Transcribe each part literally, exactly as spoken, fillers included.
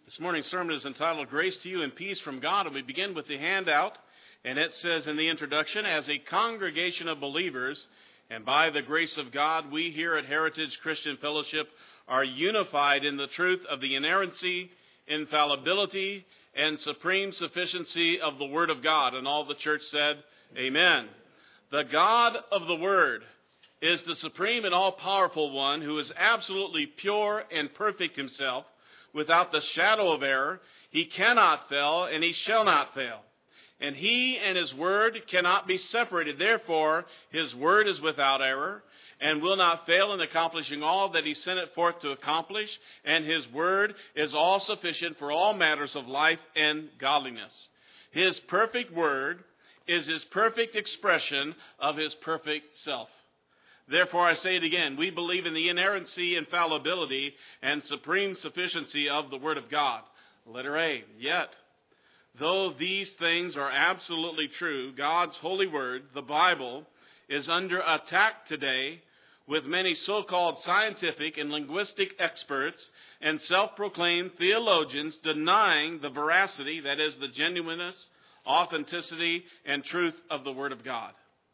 This morning's sermon is entitled Grace to You and Peace from God, and we begin with the handout, and it says in the introduction, as a congregation of believers, and by the grace of God, we here at Heritage Christian Fellowship are unified in the truth of the inerrancy, infallibility, and supreme sufficiency of the Word of God. And all the church said, Amen. The God of the Word is the supreme and all-powerful one who is absolutely pure and perfect himself, without the shadow of error. He cannot fail, and he shall not fail. And he and his word cannot be separated. Therefore, his word is without error, and will not fail in accomplishing all that he sent it forth to accomplish. And his word is all sufficient for all matters of life and godliness. His perfect word is his perfect expression of his perfect self. Therefore, I say it again, we believe in the inerrancy, infallibility, and supreme sufficiency of the Word of God. Letter A, yet, though these things are absolutely true, God's holy Word, the Bible, is under attack today with many so-called scientific and linguistic experts and self-proclaimed theologians denying the veracity, that is, the genuineness, authenticity, and truth of the Word of God.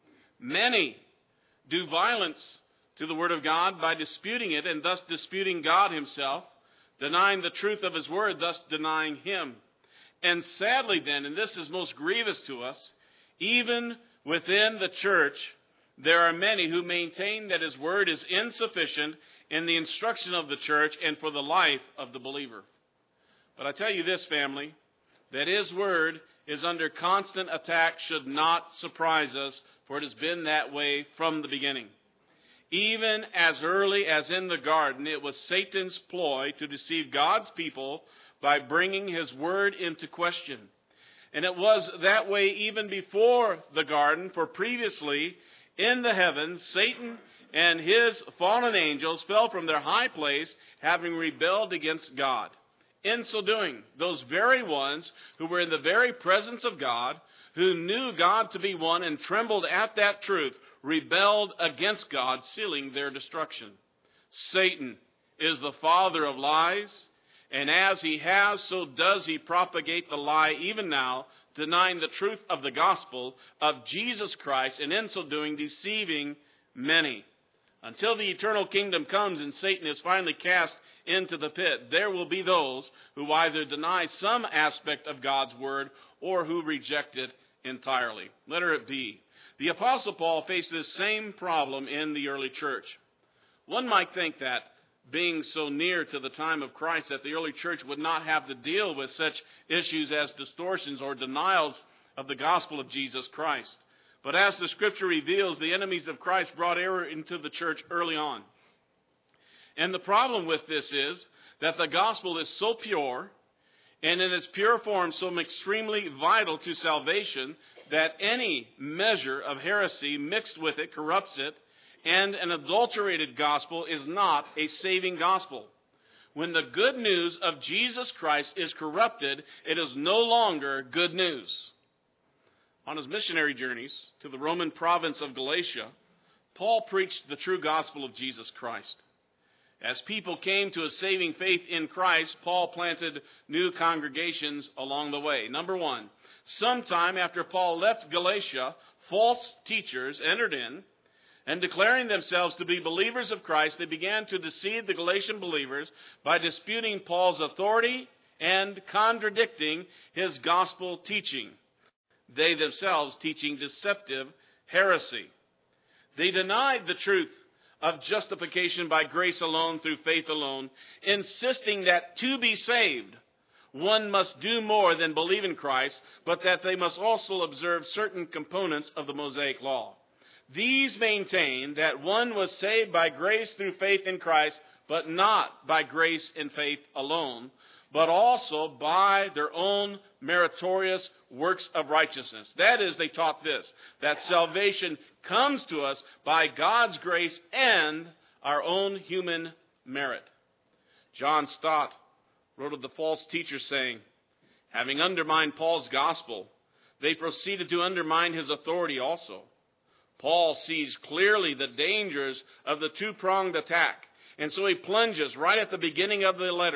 Many do violence to the Word of God by disputing it and thus disputing God himself, denying the truth of his Word, thus denying him. And sadly then, and this is most grievous to us, even within the church, there are many who maintain that his Word is insufficient in the instruction of the church and for the life of the believer. But I tell you this, family, that his Word is under constant attack should not surprise us, for it has been that way from the beginning. Even as early as in the garden, it was Satan's ploy to deceive God's people by bringing his word into question. And it was that way even before the garden, for previously in the heavens, Satan and his fallen angels fell from their high place, having rebelled against God. In so doing, those very ones who were in the very presence of God, who knew God to be one and trembled at that truth, rebelled against God, sealing their destruction. Satan is the father of lies, and as he has, so does he propagate the lie even now, denying the truth of the gospel of Jesus Christ, and in so doing deceiving many. Until the eternal kingdom comes and Satan is finally cast into the pit, there will be those who either deny some aspect of God's word or who reject it entirely. Letter B. The Apostle Paul faced this same problem in the early church. One might think that, being so near to the time of Christ, that the early church would not have to deal with such issues as distortions or denials of the gospel of Jesus Christ. But as the Scripture reveals, the enemies of Christ brought error into the church early on. And the problem with this is that the gospel is so pure, and in its pure form so extremely vital to salvation, that any measure of heresy mixed with it corrupts it, and an adulterated gospel is not a saving gospel. When the good news of Jesus Christ is corrupted, it is no longer good news. On his missionary journeys to the Roman province of Galatia, Paul preached the true gospel of Jesus Christ. As people came to a saving faith in Christ, Paul planted new congregations along the way. Number one, sometime after Paul left Galatia, false teachers entered in, and declaring themselves to be believers of Christ, they began to deceive the Galatian believers by disputing Paul's authority and contradicting his gospel teaching. They themselves teaching deceptive heresy. They denied the truth of justification by grace alone through faith alone, insisting that to be saved, one must do more than believe in Christ, but that they must also observe certain components of the Mosaic law. These maintain that one was saved by grace through faith in Christ, but not by grace and faith alone, but also by their own meritorious works of righteousness. That is, they taught this, that salvation comes to us by God's grace and our own human merit. John Stott wrote of the false teachers saying, having undermined Paul's gospel, they proceeded to undermine his authority also. Paul sees clearly the dangers of the two-pronged attack, and so he plunges right at the beginning of the letter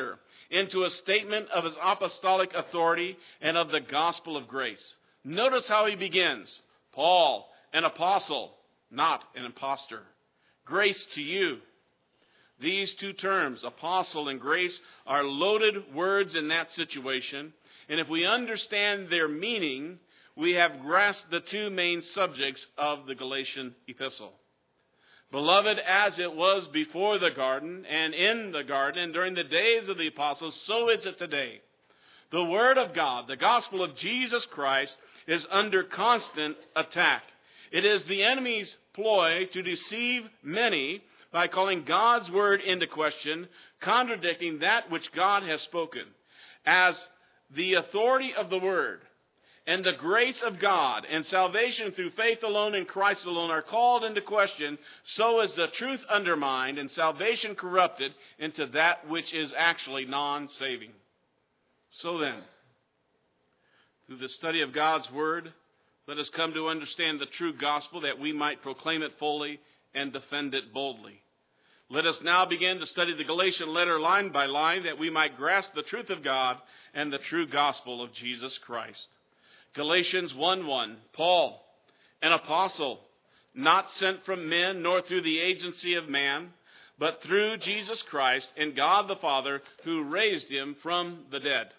into a statement of his apostolic authority and of the gospel of grace. Notice how he begins. Paul, an apostle, not an impostor. Grace to you. These two terms, apostle and grace, are loaded words in that situation. And if we understand their meaning, we have grasped the two main subjects of the Galatian epistle. Beloved, as it was before the garden and in the garden and during the days of the apostles, so is it today. The word of God, the gospel of Jesus Christ, is under constant attack. It is the enemy's ploy to deceive many by calling God's word into question, contradicting that which God has spoken. As the authority of the word and the grace of God and salvation through faith alone in Christ alone are called into question, so is the truth undermined and salvation corrupted into that which is actually non-saving. So then, through the study of God's word, let us come to understand the true gospel that we might proclaim it fully and defend it boldly. Let us now begin to study the Galatian letter line by line that we might grasp the truth of God and the true gospel of Jesus Christ. Galatians one one, Paul, an apostle, not sent from men nor through the agency of man, but through Jesus Christ and God the Father who raised him from the dead.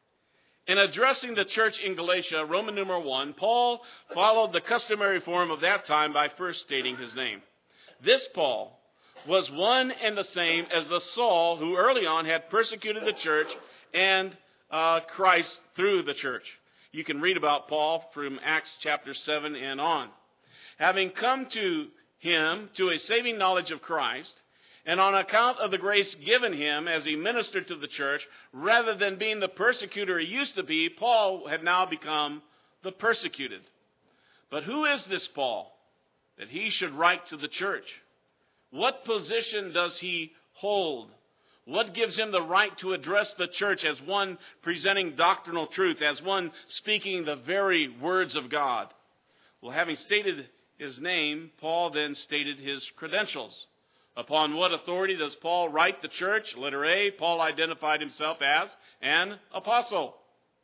In addressing the church in Galatia, Roman numeral one, Paul followed the customary form of that time by first stating his name. This Paul was one and the same as the Saul who early on had persecuted the church and uh, Christ through the church. You can read about Paul from Acts chapter seven and on. Having come to him to a saving knowledge of Christ, and on account of the grace given him as he ministered to the church, rather than being the persecutor he used to be, Paul had now become the persecuted. But who is this Paul that he should write to the church? What position does he hold? What gives him the right to address the church as one presenting doctrinal truth, as one speaking the very words of God? Well, having stated his name, Paul then stated his credentials. Upon what authority does Paul write the church? Letter A, Paul identified himself as an apostle.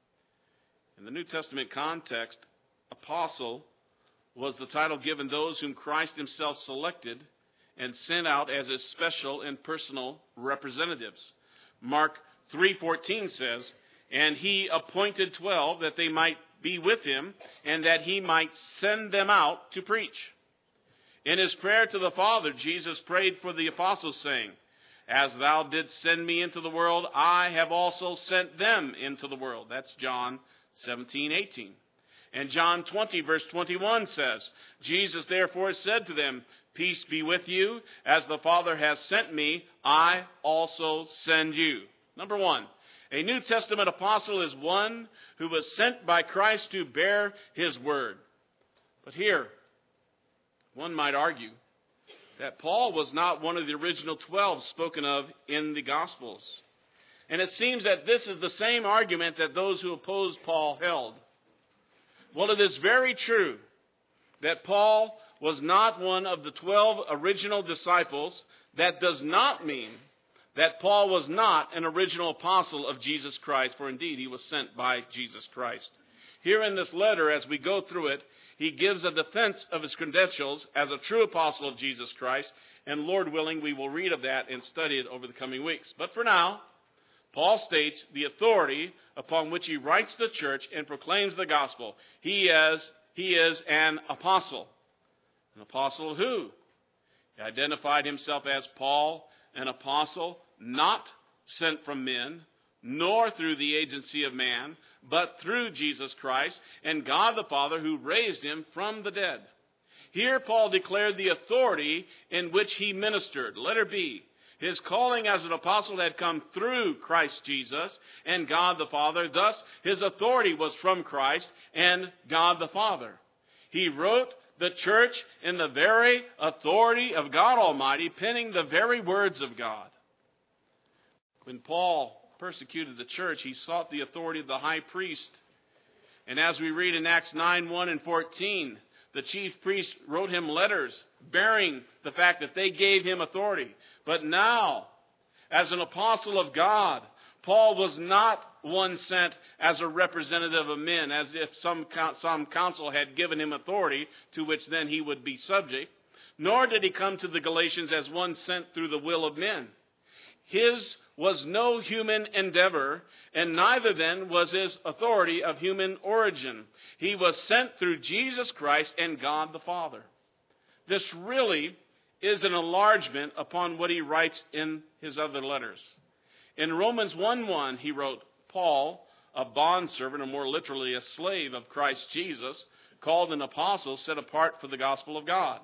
In the New Testament context, apostle was the title given those whom Christ himself selected and sent out as his special and personal representatives. Mark three fourteen says, and he appointed twelve that they might be with him and that he might send them out to preach. In his prayer to the Father, Jesus prayed for the apostles, saying, as thou didst send me into the world, I have also sent them into the world. That's John seventeen eighteen. And John twenty, verse twenty-one says, Jesus therefore said to them, peace be with you. As the Father has sent me, I also send you. Number one, a New Testament apostle is one who was sent by Christ to bear his word. But here, one might argue that Paul was not one of the original twelve spoken of in the Gospels. And it seems that this is the same argument that those who opposed Paul held. Well, it is very true that Paul was not one of the twelve original disciples. That does not mean that Paul was not an original apostle of Jesus Christ, for indeed he was sent by Jesus Christ. Here in this letter, as we go through it, he gives a defense of his credentials as a true apostle of Jesus Christ, and Lord willing, we will read of that and study it over the coming weeks. But for now, Paul states the authority upon which he writes the church and proclaims the gospel. He is, he is an apostle. An apostle who? He identified himself as Paul, an apostle, not sent from men, nor through the agency of man, but through Jesus Christ and God the Father who raised him from the dead. Here Paul declared the authority in which he ministered. Letter B, his calling as an apostle had come through Christ Jesus and God the Father. Thus, his authority was from Christ and God the Father. He wrote the church in the very authority of God Almighty, penning the very words of God. When Paul persecuted the church, he sought the authority of the high priest. And as we read in Acts nine, one and fourteen, the chief priest wrote him letters bearing the fact that they gave him authority. But now, as an apostle of God, Paul was not one sent as a representative of men, as if some, some council had given him authority to which then he would be subject. Nor did he come to the Galatians as one sent through the will of men. His was no human endeavor, and neither then was his authority of human origin. He was sent through Jesus Christ and God the Father. This really is an enlargement upon what he writes in his other letters. In Romans one one, he wrote, Paul, a bondservant, or more literally a slave of Christ Jesus, called an apostle, set apart for the gospel of God.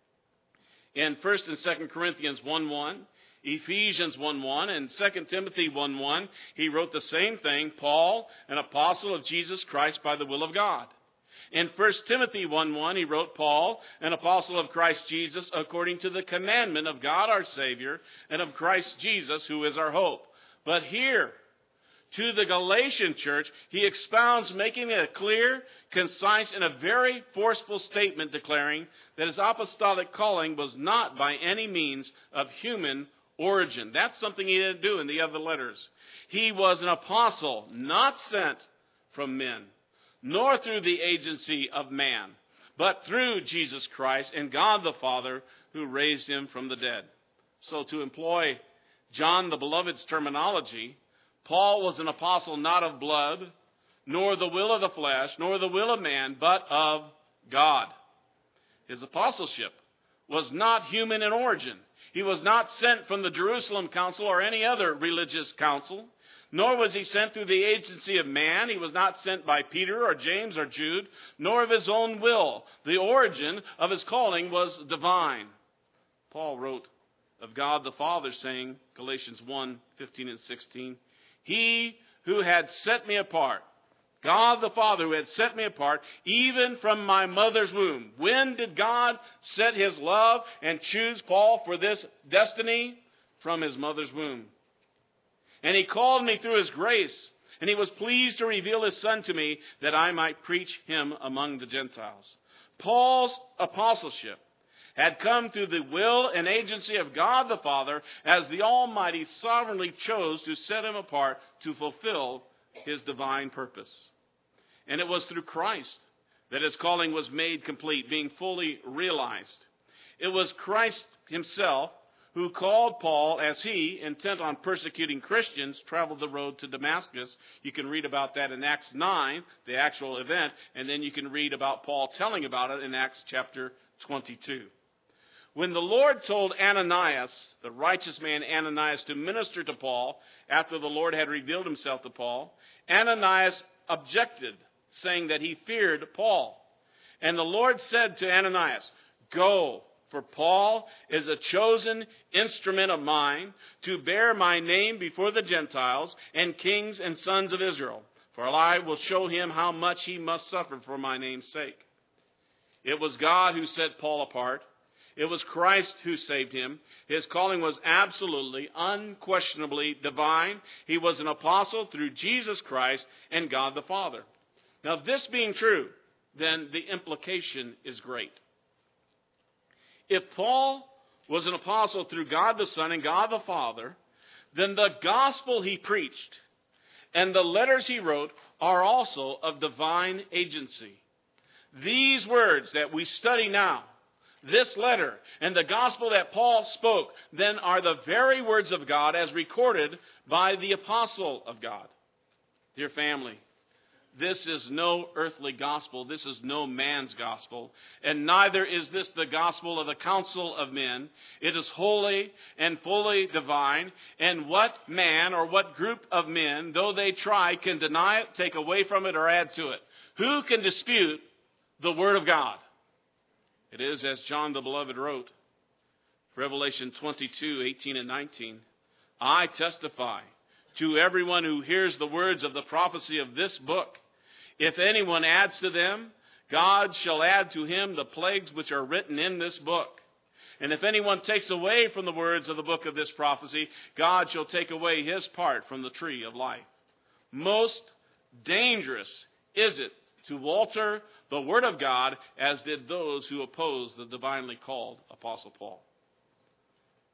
In First and Second Corinthians one one, Ephesians one one, and Second Timothy one one, he wrote the same thing, Paul, an apostle of Jesus Christ by the will of God. In First Timothy one one, he wrote, Paul, an apostle of Christ Jesus, according to the commandment of God our Savior, and of Christ Jesus, who is our hope. But here, to the Galatian church, he expounds, making it a clear, concise, and a very forceful statement declaring that his apostolic calling was not by any means of human origin. That's something he didn't do in the other letters. He was an apostle, not sent from men, nor through the agency of man, but through Jesus Christ and God the Father, who raised him from the dead. So to employ John the Beloved's terminology, Paul was an apostle not of blood, nor the will of the flesh, nor the will of man, but of God. His apostleship was not human in origin. He was not sent from the Jerusalem Council or any other religious council, nor was he sent through the agency of man. He was not sent by Peter or James or Jude, nor of his own will. The origin of his calling was divine. Paul wrote of God the Father, saying, Galatians one fifteen and sixteen, He who had set me apart, God the Father who had set me apart, even from my mother's womb. When did God set his love and choose Paul for this destiny? From his mother's womb. And he called me through his grace, and he was pleased to reveal his Son to me, that I might preach him among the Gentiles. Paul's apostleship had come through the will and agency of God the Father, as the Almighty sovereignly chose to set him apart to fulfill his divine purpose. And it was through Christ that his calling was made complete, being fully realized. It was Christ himself who called Paul as he, intent on persecuting Christians, traveled the road to Damascus. You can read about that in Acts nine, the actual event, and then you can read about Paul telling about it in Acts chapter twenty-two. When the Lord told Ananias, the righteous man Ananias, to minister to Paul after the Lord had revealed himself to Paul, Ananias objected, saying that he feared Paul. And the Lord said to Ananias, Go, for Paul is a chosen instrument of mine to bear my name before the Gentiles and kings and sons of Israel. For I will show him how much he must suffer for my name's sake. It was God who set Paul apart. It was Christ who saved him. His calling was absolutely, unquestionably divine. He was an apostle through Jesus Christ and God the Father. Now, this being true, then the implication is great. If Paul was an apostle through God the Son and God the Father, then the gospel he preached and the letters he wrote are also of divine agency. These words that we study now, this letter and the gospel that Paul spoke, then are the very words of God as recorded by the apostle of God. Dear family, this is no earthly gospel. This is no man's gospel. And neither is this the gospel of the council of men. It is holy and fully divine. And what man or what group of men, though they try, can deny it, take away from it, or add to it? Who can dispute the word of God? It is as John the Beloved wrote, Revelation twenty-two, eighteen and nineteen, I testify to everyone who hears the words of the prophecy of this book. If anyone adds to them, God shall add to him the plagues which are written in this book. And if anyone takes away from the words of the book of this prophecy, God shall take away his part from the tree of life. Most dangerous is it to alter the word of God, as did those who opposed the divinely called Apostle Paul.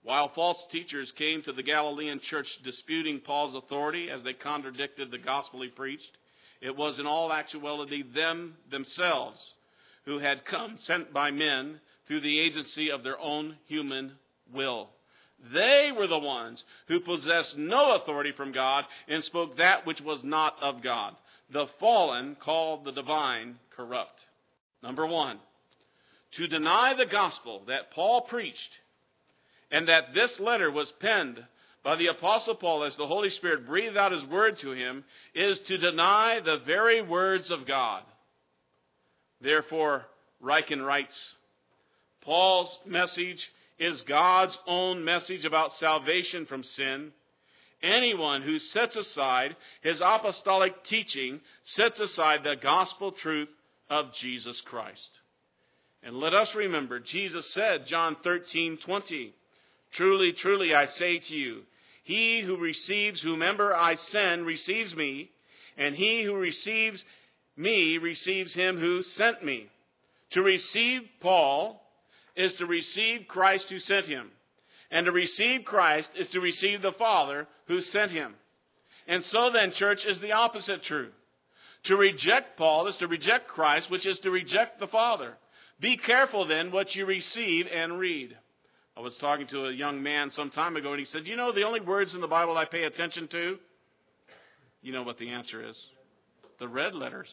While false teachers came to the Galilean church disputing Paul's authority as they contradicted the gospel he preached, it was in all actuality them themselves who had come sent by men through the agency of their own human will. They were the ones who possessed no authority from God and spoke that which was not of God. The fallen called the divine corrupt. Number one, to deny the gospel that Paul preached and that this letter was penned by the Apostle Paul as the Holy Spirit breathed out his word to him is to deny the very words of God. Therefore, Ryken writes, Paul's message is God's own message about salvation from sin. Anyone who sets aside his apostolic teaching sets aside the gospel truth of Jesus Christ. And let us remember, Jesus said, John thirteen twenty, Truly, truly, I say to you, he who receives whomever I send receives me, and he who receives me receives him who sent me. To receive Paul is to receive Christ who sent him. And to receive Christ is to receive the Father who sent him. And so then, church, is the opposite true. To reject Paul is to reject Christ, which is to reject the Father. Be careful then what you receive and read. I was talking to a young man some time ago, and he said, you know the only words in the Bible I pay attention to? You know what the answer is. The red letters.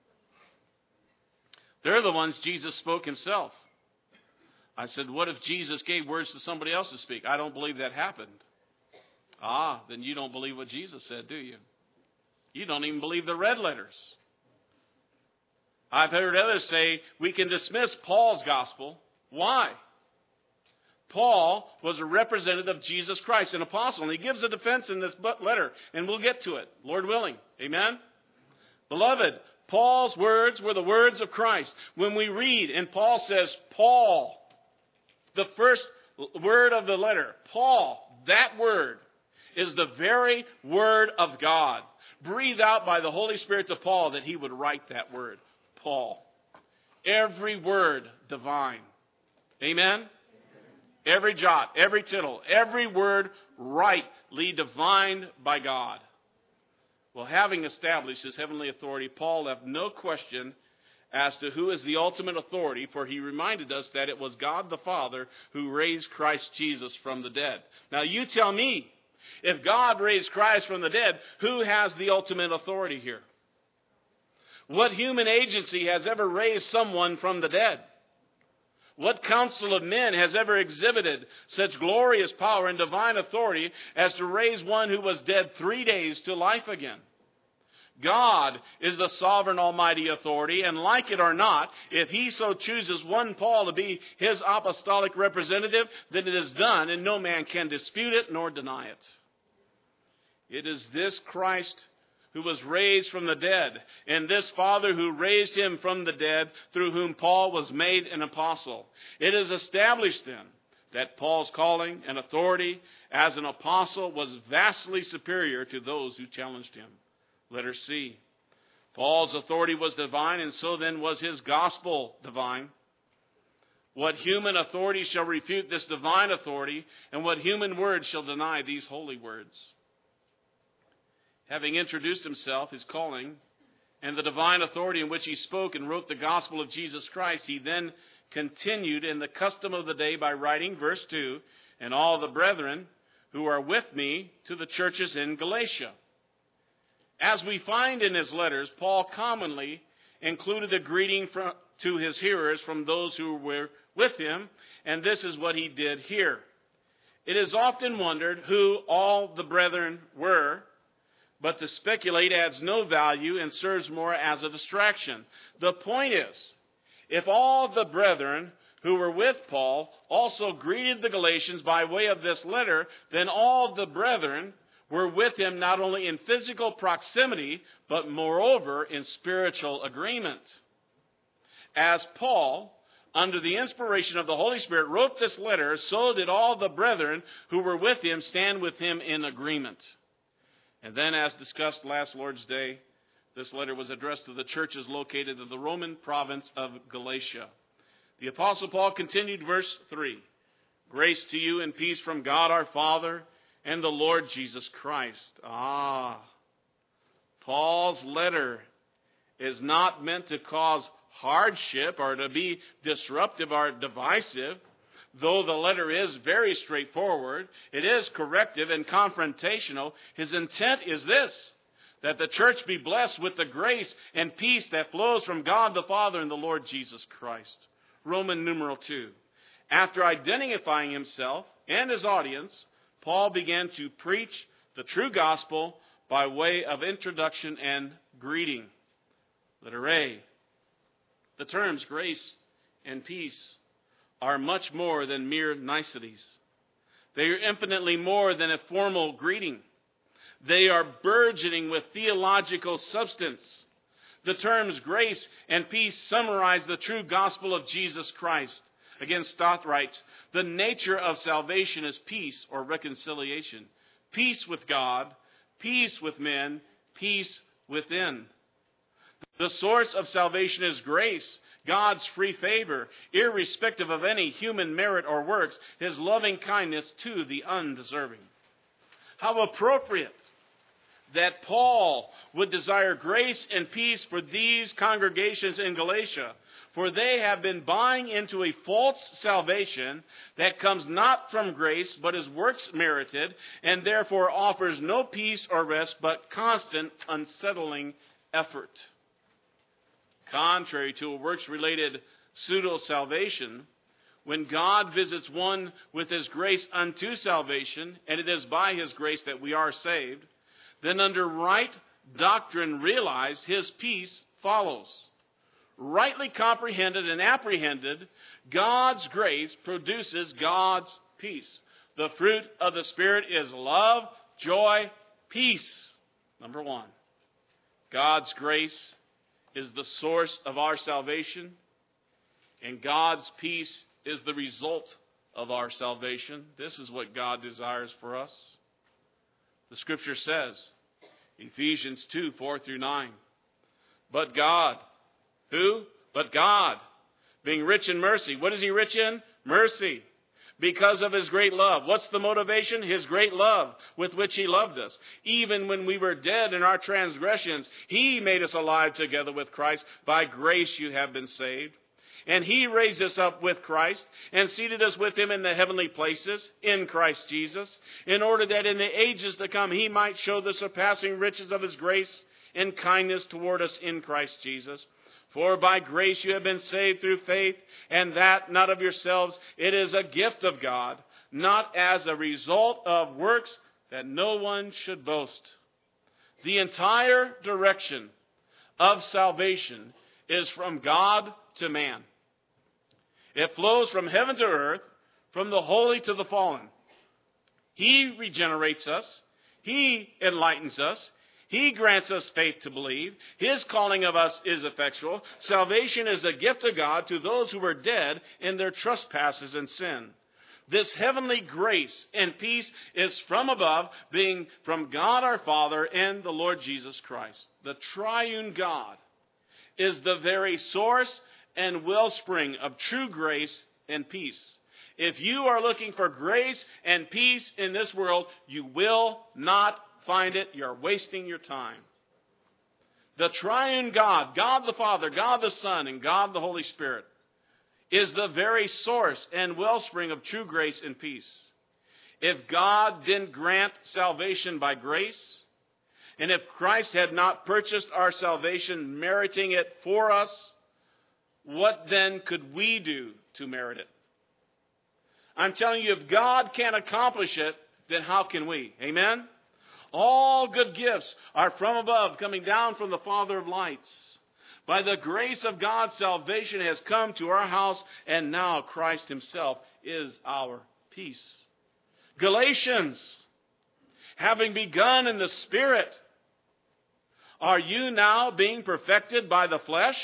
They're the ones Jesus spoke himself. I said, what if Jesus gave words to somebody else to speak? I don't believe that happened. Ah, then you don't believe what Jesus said, do you? You don't even believe the red letters. I've heard others say we can dismiss Paul's gospel. Why? Paul was a representative of Jesus Christ, an apostle, and he gives a defense in this letter, and we'll get to it, Lord willing. Amen? Beloved, Paul's words were the words of Christ. When we read, and Paul says, Paul, the first word of the letter, Paul, that word is the very word of God, breathed out by the Holy Spirit to Paul that he would write that word, Paul. Every word divine. Amen? Every jot, every tittle, every word rightly divined by God. Well, having established his heavenly authority, Paul left no question as to who is the ultimate authority, for he reminded us that it was God the Father who raised Christ Jesus from the dead. Now you tell me, if God raised Christ from the dead, who has the ultimate authority here? What human agency has ever raised someone from the dead? What council of men has ever exhibited such glorious power and divine authority as to raise one who was dead three days to life again? God is the sovereign almighty authority, and like it or not, if he so chooses one Paul to be his apostolic representative, then it is done, and no man can dispute it nor deny it. It is this Christ who was raised from the dead, and this Father who raised him from the dead, through whom Paul was made an apostle. It is established then that Paul's calling and authority as an apostle was vastly superior to those who challenged him. Letter C. Paul's authority was divine, and so then was his gospel divine. What human authority shall refute this divine authority, and what human word shall deny these holy words? Having introduced himself, his calling, and the divine authority in which he spoke and wrote the gospel of Jesus Christ, he then continued in the custom of the day by writing, verse two, and all the brethren who are with me to the churches in Galatia. As we find in his letters, Paul commonly included a greeting from, to his hearers from those who were with him, and this is what he did here. It is often wondered who all the brethren were, but to speculate adds no value and serves more as a distraction. The point is, if all the brethren who were with Paul also greeted the Galatians by way of this letter, then all the brethren were with him not only in physical proximity, but moreover in spiritual agreement. As Paul, under the inspiration of the Holy Spirit, wrote this letter, so did all the brethren who were with him stand with him in agreement. And then, as discussed last Lord's Day, this letter was addressed to the churches located in the Roman province of Galatia. The Apostle Paul continued, verse three, Grace to you and peace from God our Father and the Lord Jesus Christ. Ah, Paul's letter is not meant to cause hardship or to be disruptive or divisive. Though the letter is very straightforward, it is corrective and confrontational. His intent is this, that the church be blessed with the grace and peace that flows from God the Father and the Lord Jesus Christ. Roman numeral two. After identifying himself and his audience, Paul began to preach the true gospel by way of introduction and greeting. Letter A. The terms grace and peace are much more than mere niceties. They are infinitely more than a formal greeting. They are burgeoning with theological substance. The terms grace and peace summarize the true gospel of Jesus Christ. Again, Stott writes, the nature of salvation is peace or reconciliation. Peace with God, peace with men, peace within. The source of salvation is grace, God's free favor, irrespective of any human merit or works, His loving kindness to the undeserving. How appropriate that Paul would desire grace and peace for these congregations in Galatia, for they have been buying into a false salvation that comes not from grace, but is works merited, and therefore offers no peace or rest, but constant, unsettling effort. Contrary to a works-related pseudo-salvation, when God visits one with His grace unto salvation, and it is by His grace that we are saved, then under right doctrine realized, His peace follows. Rightly comprehended and apprehended, God's grace produces God's peace. The fruit of the Spirit is love, joy, peace. Number one, God's grace is the source of our salvation, and God's peace is the result of our salvation. This is what God desires for us. The Scripture says, Ephesians two, four through nine, but God, who? But God, being rich in mercy. What is He rich in? Mercy. Because of His great love. What's the motivation? His great love with which He loved us. Even when we were dead in our transgressions, He made us alive together with Christ. By grace you have been saved. And He raised us up with Christ and seated us with Him in the heavenly places in Christ Jesus, in order that in the ages to come He might show the surpassing riches of His grace and kindness toward us in Christ Jesus. For by grace you have been saved through faith, and that not of yourselves. It is a gift of God, not as a result of works, that no one should boast. The entire direction of salvation is from God to man. It flows from heaven to earth, from the holy to the fallen. He regenerates us. He enlightens us. He grants us faith to believe. His calling of us is effectual. Salvation is a gift of God to those who were dead in their trespasses and sin. This heavenly grace and peace is from above, being from God our Father and the Lord Jesus Christ. The triune God is the very source and wellspring of true grace and peace. If you are looking for grace and peace in this world, you will not find it. You're wasting your time. The triune God, God the Father, God the Son, and God the Holy Spirit, is the very source and wellspring of true grace and peace. If God didn't grant salvation by grace, and if Christ had not purchased our salvation, meriting it for us, what then could we do to merit it? I'm telling you, if God can't accomplish it, then how can we? Amen? All good gifts are from above, coming down from the Father of lights. By the grace of God, salvation has come to our house, and now Christ Himself is our peace. Galatians, having begun in the Spirit, are you now being perfected by the flesh?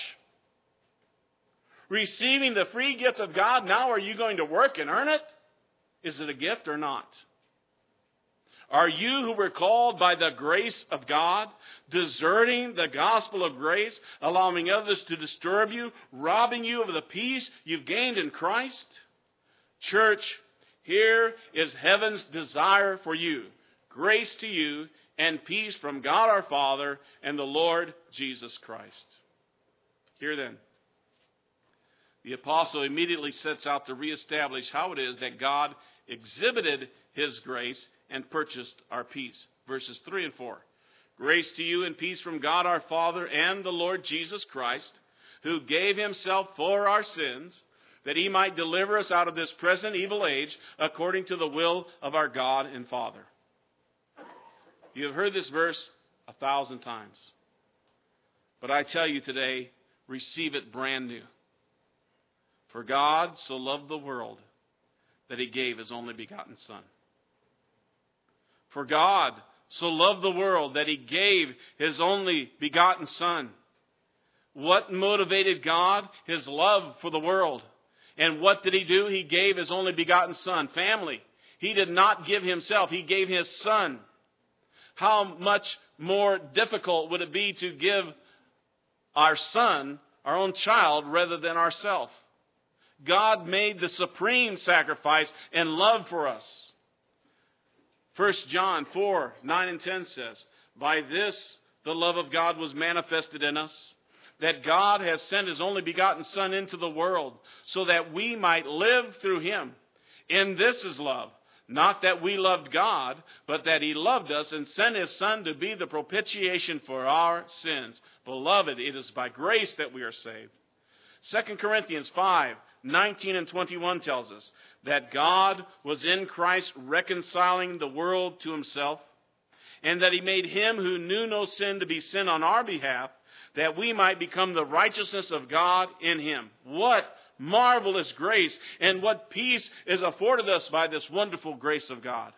Receiving the free gift of God, now are you going to work and earn it? Is it a gift or not? Are you who were called by the grace of God, deserting the gospel of grace, allowing others to disturb you, robbing you of the peace you've gained in Christ? Church, Here is heaven's desire for you. Grace to you and peace from God our Father and the Lord Jesus Christ. Here then, the apostle immediately sets out to reestablish how it is that God exhibited his grace and purchased our peace. Verses three and four. Grace to you and peace from God our Father and the Lord Jesus Christ, who gave himself for our sins, that he might deliver us out of this present evil age, according to the will of our God and Father. You have heard this verse a thousand times. But I tell you today, receive it brand new. For God so loved the world that he gave his only begotten Son. For God so loved the world that he gave his only begotten Son. What motivated God? His love for the world. And what did he do? He gave his only begotten Son. Family. He did not give himself. He gave his Son. How much more difficult would it be to give our son, our own child, rather than ourselves? God made the supreme sacrifice and love for us. First John four, nine and ten says, by this the love of God was manifested in us, that God has sent his only begotten Son into the world, so that we might live through him. In this is love, not that we loved God, but that he loved us and sent his Son to be the propitiation for our sins. Beloved, it is by grace that we are saved. Second Corinthians five, nineteen and twenty-one tells us that God was in Christ reconciling the world to himself, and that he made him who knew no sin to be sin on our behalf, that we might become the righteousness of God in him. What marvelous grace, and what peace is afforded us by this wonderful grace of God.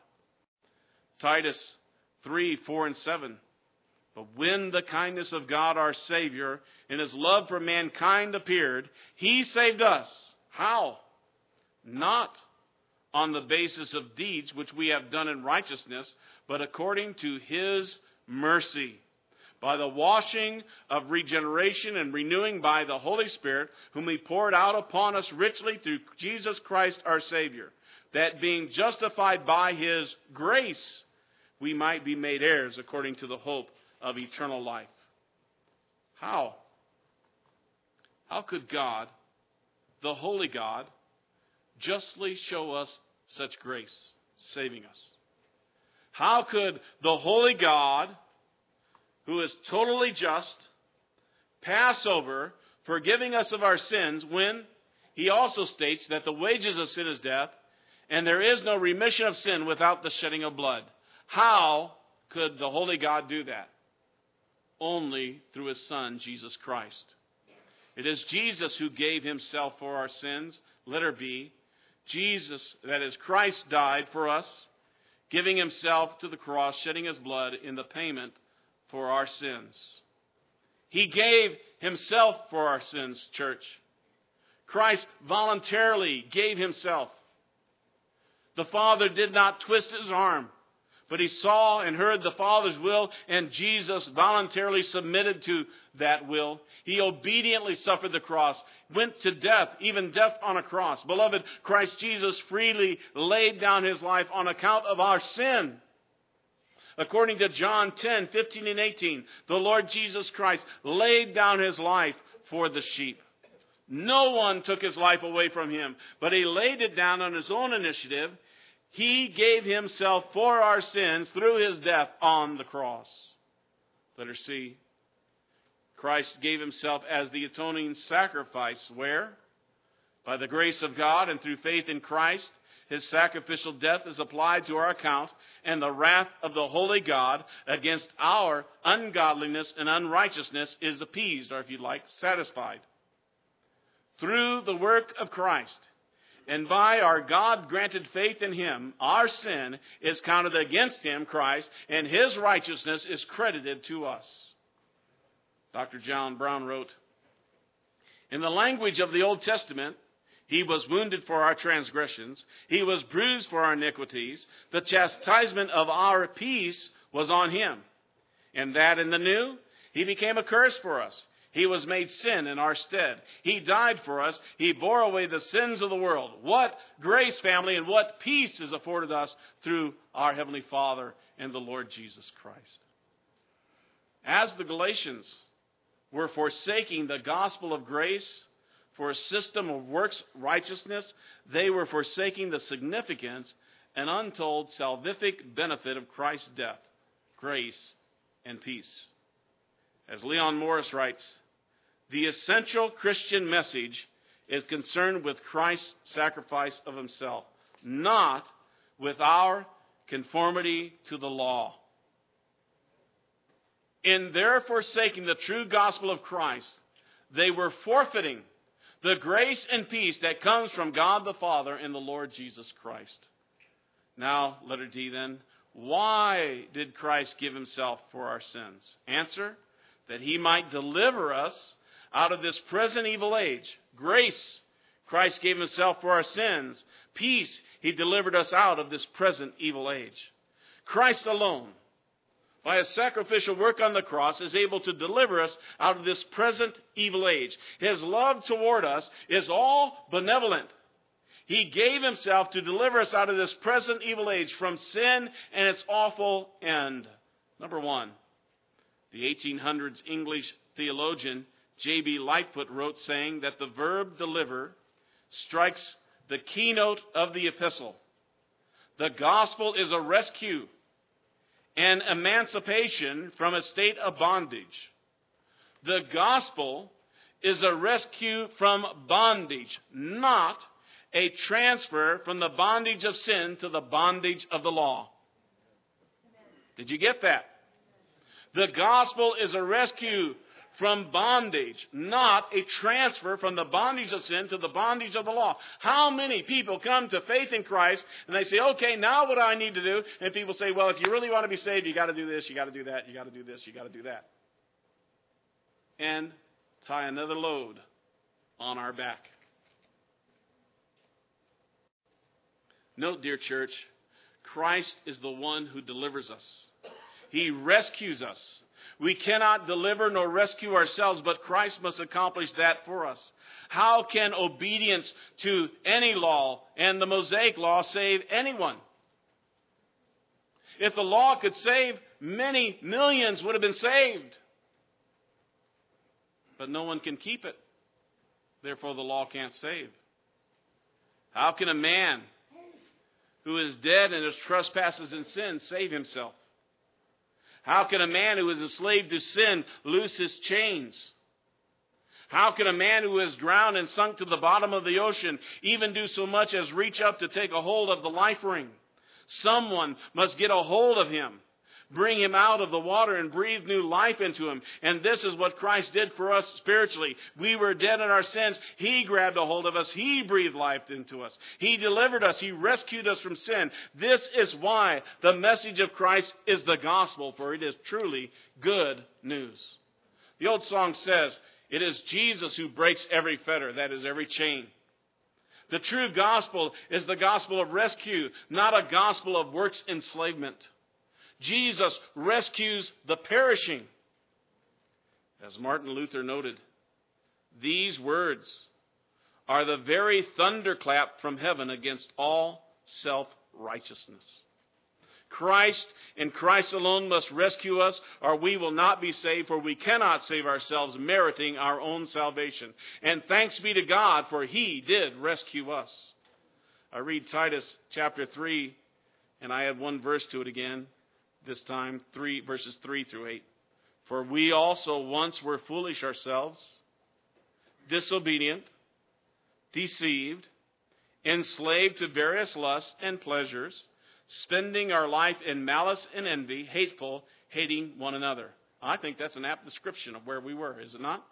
Titus three, four and seven. But when the kindness of God our Savior and his love for mankind appeared, he saved us. How? Not on the basis of deeds which we have done in righteousness, but according to his mercy, by the washing of regeneration and renewing by the Holy Spirit, whom he poured out upon us richly through Jesus Christ our Savior, that being justified by his grace, we might be made heirs according to the hope of eternal life. How? How could God, the holy God, justly show us such grace, saving us? How could the holy God, who is totally just, pass over forgiving us of our sins when he also states that the wages of sin is death, and there is no remission of sin without the shedding of blood? How could the holy God do that? Only through his Son, Jesus Christ. It is Jesus who gave himself for our sins. Letter B. Jesus, that is, Christ died for us, giving himself to the cross, shedding his blood in the payment for our sins. He gave himself for our sins, church. Christ voluntarily gave himself. The Father did not twist his arm, but he saw and heard the Father's will, and Jesus voluntarily submitted to that will. He obediently suffered the cross, went to death, even death on a cross. Beloved, Christ Jesus freely laid down his life on account of our sin. According to John ten, fifteen and eighteen, the Lord Jesus Christ laid down his life for the sheep. No one took his life away from him, but he laid it down on his own initiative. He gave himself for our sins through his death on the cross. Letter C. Christ gave himself as the atoning sacrifice. Where? By the grace of God and through faith in Christ, his sacrificial death is applied to our account, and the wrath of the holy God against our ungodliness and unrighteousness is appeased, or if you like, satisfied. Through the work of Christ, and by our God-granted faith in him, our sin is counted against him, Christ, and his righteousness is credited to us. Doctor John Brown wrote, in the language of the Old Testament, he was wounded for our transgressions. He was bruised for our iniquities. The chastisement of our peace was on him. And that in the New, he became a curse for us. He was made sin in our stead. He died for us. He bore away the sins of the world. What grace, family, and what peace is afforded us through our Heavenly Father and the Lord Jesus Christ. As the Galatians were forsaking the gospel of grace for a system of works righteousness, they were forsaking the significance and untold salvific benefit of Christ's death, grace, and peace. As Leon Morris writes, the essential Christian message is concerned with Christ's sacrifice of himself, not with our conformity to the law. In their forsaking the true gospel of Christ, they were forfeiting the grace and peace that comes from God the Father and the Lord Jesus Christ. Now, letter D then, why did Christ give himself for our sins? Answer, that he might deliver us out of this present evil age. Grace, Christ gave himself for our sins. Peace, he delivered us out of this present evil age. Christ alone, by his sacrificial work on the cross, is able to deliver us out of this present evil age. His love toward us is all benevolent. He gave himself to deliver us out of this present evil age from sin and its awful end. Number one, the eighteen hundreds English theologian J B Lightfoot wrote, saying that the verb deliver strikes the keynote of the epistle. The gospel is a rescue and emancipation from a state of bondage. The gospel is a rescue from bondage, not a transfer from the bondage of sin to the bondage of the law. Did you get that? The gospel is a rescue from bondage, not a transfer from the bondage of sin to the bondage of the law. How many people come to faith in Christ and they say, okay, now what do I need to do? And people say, well, if you really want to be saved, you got to do this, you got to do that, you got to do this, you got to do that. And tie another load on our back. Note, dear church, Christ is the one who delivers us. He rescues us. We cannot deliver nor rescue ourselves, but Christ must accomplish that for us. How can obedience to any law and the Mosaic law save anyone? If the law could save, many millions would have been saved. But no one can keep it. Therefore, the law can't save. How can a man who is dead in his trespasses and sins save himself? How can a man who is enslaved to sin loose his chains? How can a man who is drowned and sunk to the bottom of the ocean even do so much as reach up to take a hold of the life ring? Someone must get a hold of him, bring him out of the water and breathe new life into him. And this is what Christ did for us spiritually. We were dead in our sins. He grabbed a hold of us. He breathed life into us. He delivered us. He rescued us from sin. This is why the message of Christ is the gospel, for it is truly good news. The old song says, it is Jesus who breaks every fetter, that is, every chain. The true gospel is the gospel of rescue, not a gospel of works enslavement. Jesus rescues the perishing. As Martin Luther noted, these words are the very thunderclap from heaven against all self-righteousness. Christ and Christ alone must rescue us, or we will not be saved, for we cannot save ourselves, meriting our own salvation. And thanks be to God, for he did rescue us. I read Titus chapter three, and I add one verse to it again. This time, three verses three through eight. For we also once were foolish ourselves, disobedient, deceived, enslaved to various lusts and pleasures, spending our life in malice and envy, hateful, hating one another. I think that's an apt description of where we were, is it not?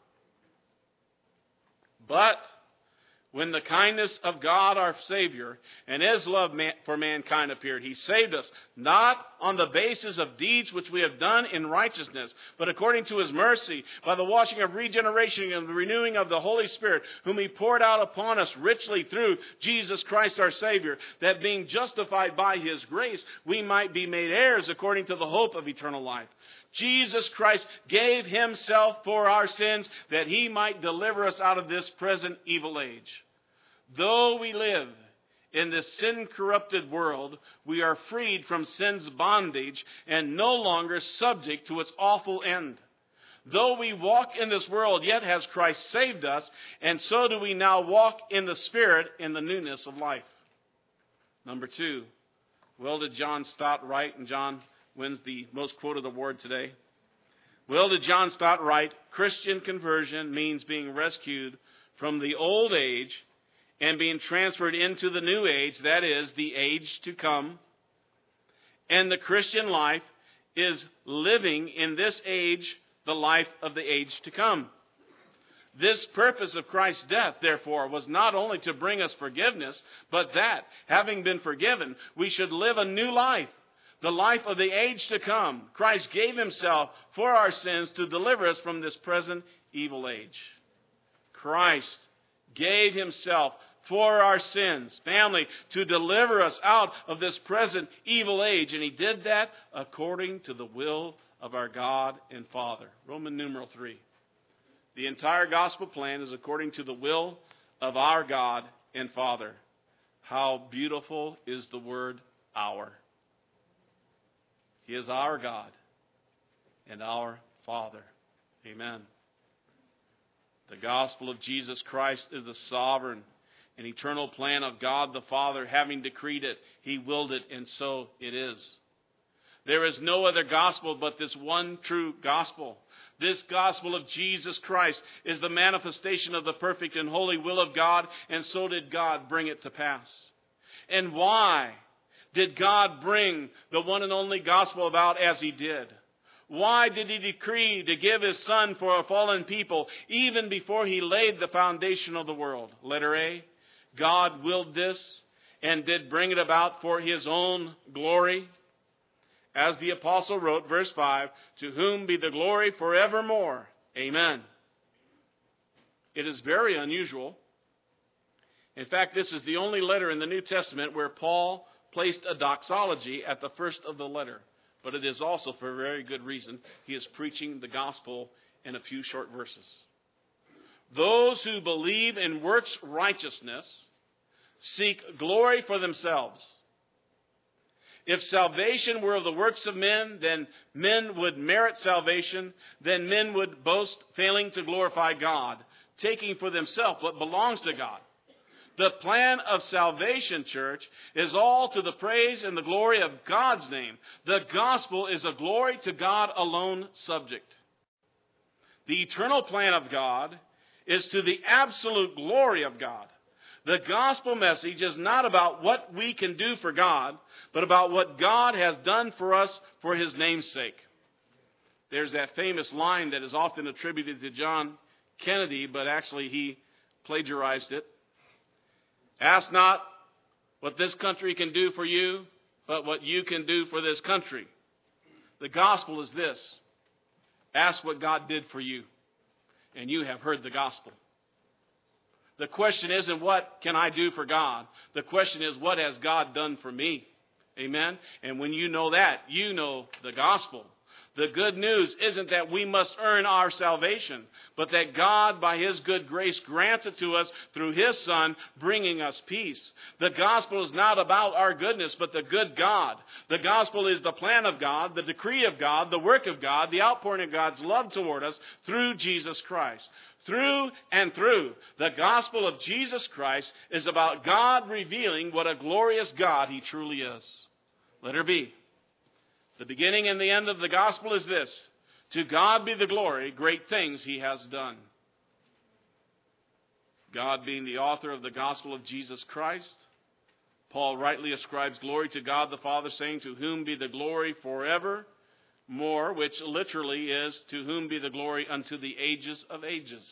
But when the kindness of God our Savior and his love for mankind appeared, he saved us, not on the basis of deeds which we have done in righteousness, but according to his mercy, by the washing of regeneration and the renewing of the Holy Spirit, whom he poured out upon us richly through Jesus Christ our Savior, that being justified by his grace, we might be made heirs according to the hope of eternal life. Jesus Christ gave himself for our sins that he might deliver us out of this present evil age. Though we live in this sin-corrupted world, we are freed from sin's bondage and no longer subject to its awful end. Though we walk in this world, yet has Christ saved us, and so do we now walk in the Spirit in the newness of life. Number two, well did John Stott write, and John wins the most quoted award today. Well did John Stott write, Christian conversion means being rescued from the old age and being transferred into the new age, that is, the age to come. And the Christian life is living in this age the life of the age to come. This purpose of Christ's death, therefore, was not only to bring us forgiveness, but that, having been forgiven, we should live a new life, the life of the age to come. Christ gave himself for our sins to deliver us from this present evil age. Christ gave himself for our sins, family, to deliver us out of this present evil age. And he did that according to the will of our God and Father. Roman numeral three. The entire gospel plan is according to the will of our God and Father. How beautiful is the word our. He is our God and our Father. Amen. The gospel of Jesus Christ is the sovereign and eternal plan of God the Father. Having decreed it, he willed it, and so it is. There is no other gospel but this one true gospel. This gospel of Jesus Christ is the manifestation of the perfect and holy will of God, and so did God bring it to pass. And why did God bring the one and only gospel about as he did? Why did he decree to give his Son for a fallen people even before he laid the foundation of the world? Letter A, God willed this and did bring it about for his own glory. As the apostle wrote, verse five, to whom be the glory forevermore. Amen. It is very unusual. In fact, this is the only letter in the New Testament where Paul placed a doxology at the first of the letter. But it is also for a very good reason. He is preaching the gospel in a few short verses. Those who believe in works righteousness seek glory for themselves. If salvation were of the works of men, then men would merit salvation. Then men would boast, failing to glorify God, taking for themselves what belongs to God. The plan of salvation, church, is all to the praise and the glory of God's name. The gospel is a glory to God alone subject. The eternal plan of God is to the absolute glory of God. The gospel message is not about what we can do for God, but about what God has done for us for his name's sake. There's that famous line that is often attributed to John Kennedy, but actually he plagiarized it. Ask not what this country can do for you, but what you can do for this country. The gospel is this. Ask what God did for you, and you have heard the gospel. The question isn't what can I do for God? The question is what has God done for me? Amen? And when you know that, you know the gospel. The good news isn't that we must earn our salvation, but that God, by his good grace, grants it to us through his Son, bringing us peace. The gospel is not about our goodness, but the good God. The gospel is the plan of God, the decree of God, the work of God, the outpouring of God's love toward us through Jesus Christ. Through and through, the gospel of Jesus Christ is about God revealing what a glorious God he truly is. Letter B. The beginning and the end of the gospel is this. To God be the glory, great things he has done. God being the author of the gospel of Jesus Christ, Paul rightly ascribes glory to God the Father, saying, to whom be the glory forever. More, which literally is, to whom be the glory unto the ages of ages.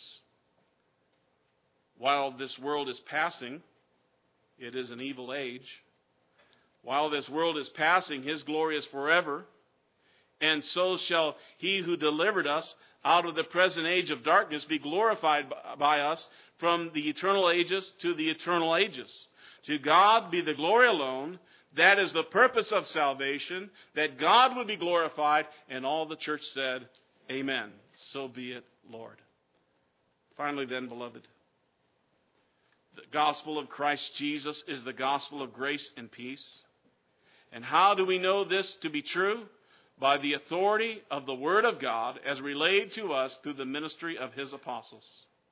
While this world is passing, it is an evil age. While this world is passing, his glory is forever. And so shall he who delivered us out of the present age of darkness be glorified by us from the eternal ages to the eternal ages. To God be the glory alone, That is the purpose of salvation, that God would be glorified, and all the church said, amen. So be it, Lord. Finally then, beloved, the gospel of Christ Jesus is the gospel of grace and peace. And how do we know this to be true? By the authority of the Word of God as relayed to us through the ministry of His apostles.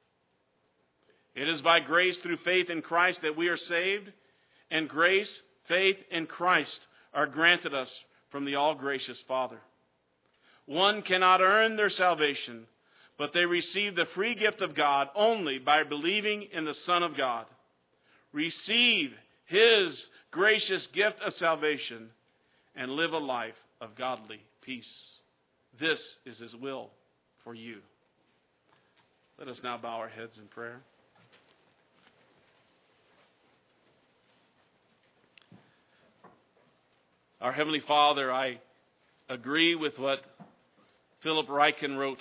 It is by grace through faith in Christ that we are saved, and grace, faith, and Christ are granted us from the all-gracious Father. One cannot earn their salvation, but they receive the free gift of God only by believing in the Son of God. Receive His gracious gift of salvation and live a life of godly peace. This is His will for you. Let us now bow our heads in prayer. Our Heavenly Father, I agree with what Philip Ryken wrote.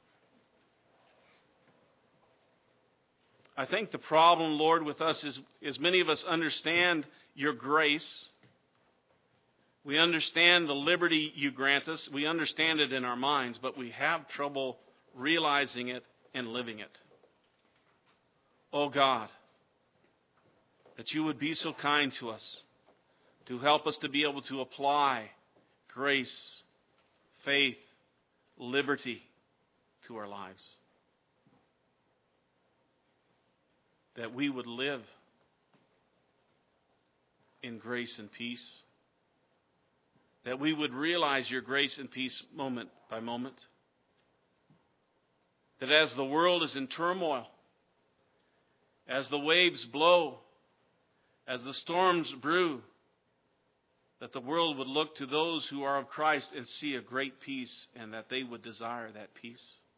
I think the problem, Lord, with us is, is many of us understand your grace. We understand the liberty you grant us. We understand it in our minds, but we have trouble realizing it and living it. Oh God, that you would be so kind to us to help us to be able to apply grace, faith, liberty to our lives. That we would live in grace and peace. That we would realize your grace and peace moment by moment. That as the world is in turmoil, as the waves blow, as the storms brew, that the world would look to those who are of Christ and see a great peace, and that they would desire that peace.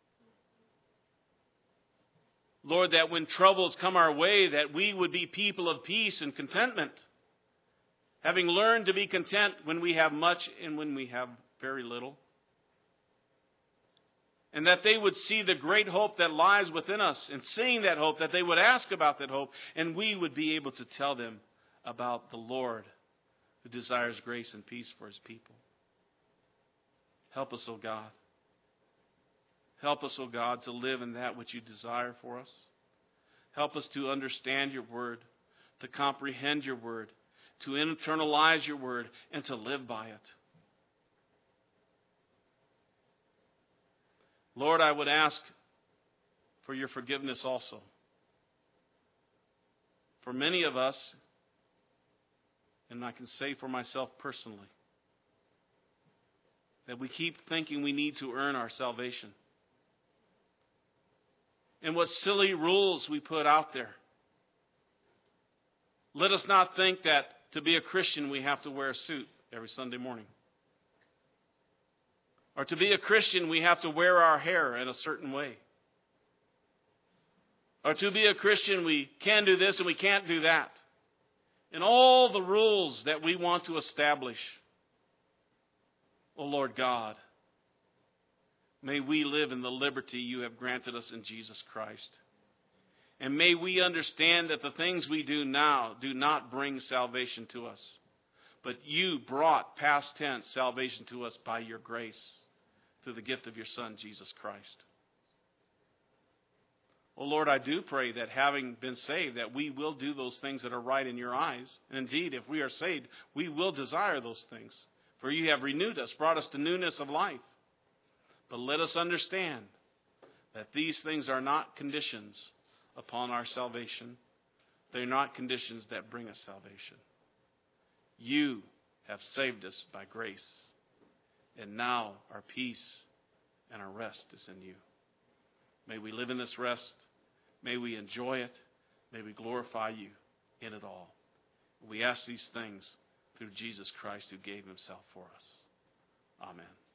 Lord, that when troubles come our way, that we would be people of peace and contentment, having learned to be content when we have much and when we have very little. And that they would see the great hope that lies within us, and seeing that hope, that they would ask about that hope, and we would be able to tell them about the Lord who desires grace and peace for His people. Help us, O God. Help us, O God, to live in that which you desire for us. Help us to understand your word, to comprehend your word, to internalize your word, and to live by it. Lord, I would ask for your forgiveness also. For many of us, and I can say for myself personally, that we keep thinking we need to earn our salvation. And what silly rules we put out there. Let us not think that to be a Christian we have to wear a suit every Sunday morning. Or to be a Christian we have to wear our hair in a certain way. Or to be a Christian we can do this and we can't do that. And all the rules that we want to establish. Oh Lord God, may we live in the liberty you have granted us in Jesus Christ. And may we understand that the things we do now do not bring salvation to us. But you brought, past tense, salvation to us by your grace through the gift of your Son, Jesus Christ. Oh Lord, I do pray that having been saved, that we will do those things that are right in your eyes. And indeed, if we are saved, we will desire those things. For you have renewed us, brought us to newness of life. But let us understand that these things are not conditions upon our salvation. They're not conditions that bring us salvation. You have saved us by grace. And now our peace and our rest is in you. May we live in this rest. May we enjoy it. May we glorify you in it all. We ask these things through Jesus Christ who gave himself for us. Amen.